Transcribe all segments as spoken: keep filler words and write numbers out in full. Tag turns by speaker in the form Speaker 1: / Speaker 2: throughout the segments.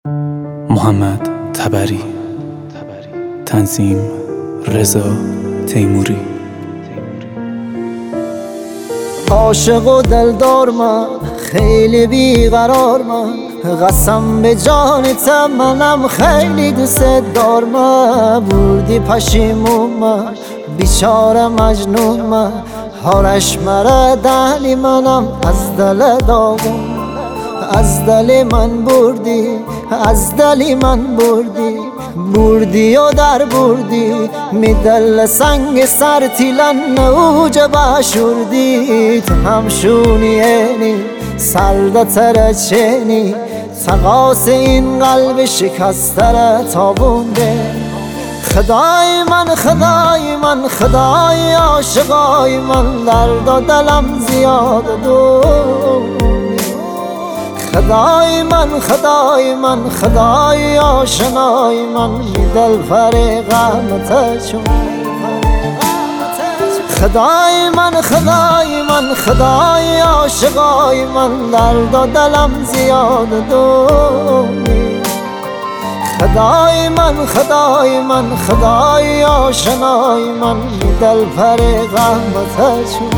Speaker 1: محمد تبری. تنظیم رضا تیموری.
Speaker 2: عاشق و دلدار من، خیلی بیقرار من، قسم به جانتم منم خیلی دوست دار من. بردی پشیمون من، بیچاره مجنون من، حالش مرا دلی منم از دل داغون. از دل من بردی، از دل من بردی، بردی و در بردی، می دل سنگ سر تیلن نوج باشوردی. تو همشونیه سرد ترچینی، تقاس این قلب شکسته را تابونده. خدای من، خدای من، خدای عاشقای من، درد و دلم زیاد دونی. خدای من، خدای من، خدای آشنای من، می دل فریقم چون. خدای من، خدای من، خدای عاشقای من، درد و دلم زیاد دونی. خدای من، خدای من، خدای آشنای من، می دل فریقم چون.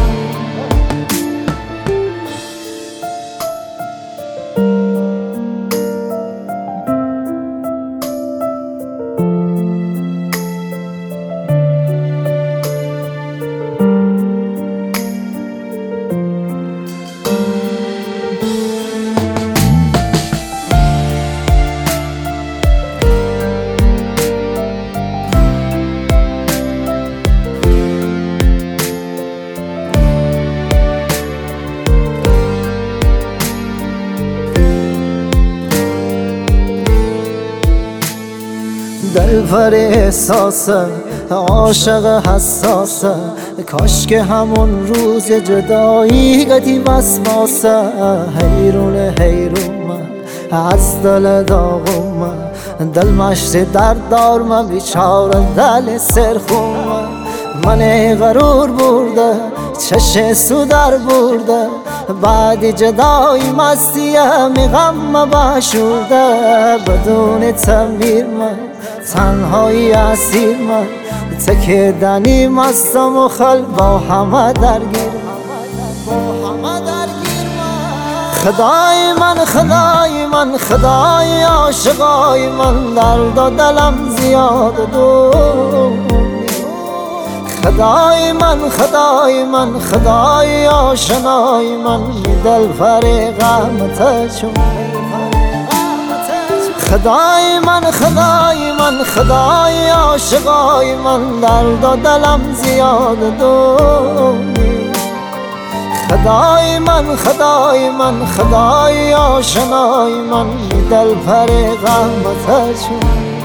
Speaker 2: دلبر احساسه، عاشق حساسه، کاش که همون روز جدایی گدی وسواسه. حیرون حیرون من، از دل داغون من، دل مشت درد دار من، بیچاره دل سرخون من. من غرور برده، چش سو در برده، بعد جدایی مستی همی غم باشورده. بدون تنبیر من، تنهایی اسیر من، تکیدنی مستم و خل با همه درگیر. خدای من، خدای من، خدای عاشقای من، درد و دلم زیاد دونی. خدای من، خدای من، خدای آشنای من، می دل فریقم چون. خدای من، خدای من، خدای عاشقای من، درد و دلم زیاد دونی. خدای من، خدای من، خدای آشنای من، می دل فریقم چون.